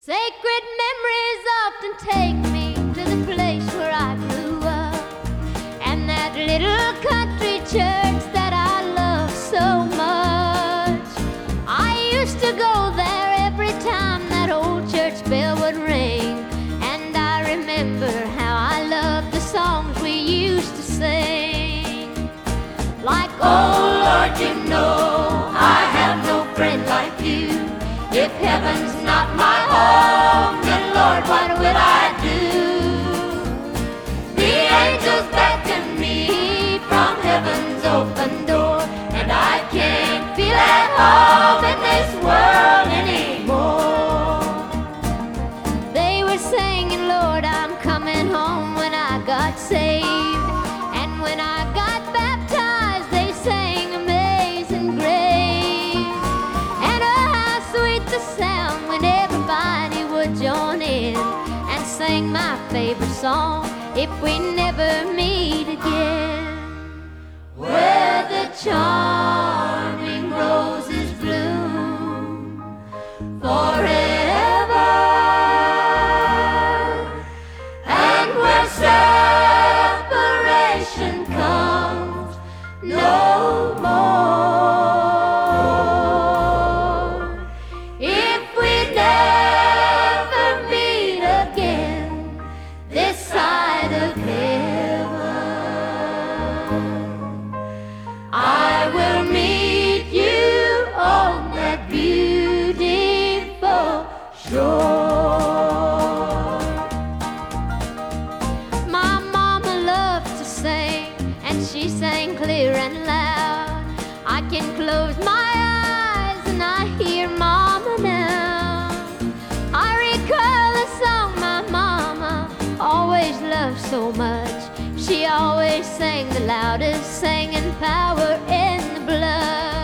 Sacred memories often take me to the place where I grew up, and that little country church that I love so much. I used to go there every time that old church bell would ring, and I remember how I loved the songs we used to sing. Like, oh Lord, you know I have no friend like you. If heaven's not my home, then Lord, what would I do? The angels beckon me from heaven's open door, and I can't feel at home in this world anymore. They were singing, Lord, I'm coming home, when I got saved. And when I got baptized, they sang Amazing Grace. And oh, how sweet the sound when everybody would join in and sing my favorite song, If We Never Meet Again. Where the charming roses bloom forever, and where separation comes no more. If we never meet again this side of heaven, I will meet you on that beautiful shore. My mama loved to sing, and she sang clear and loud. I can close my eyes and I hear Mama now. I recall a song my mama always loved so much. She always sang the loudest, singing power in the blood.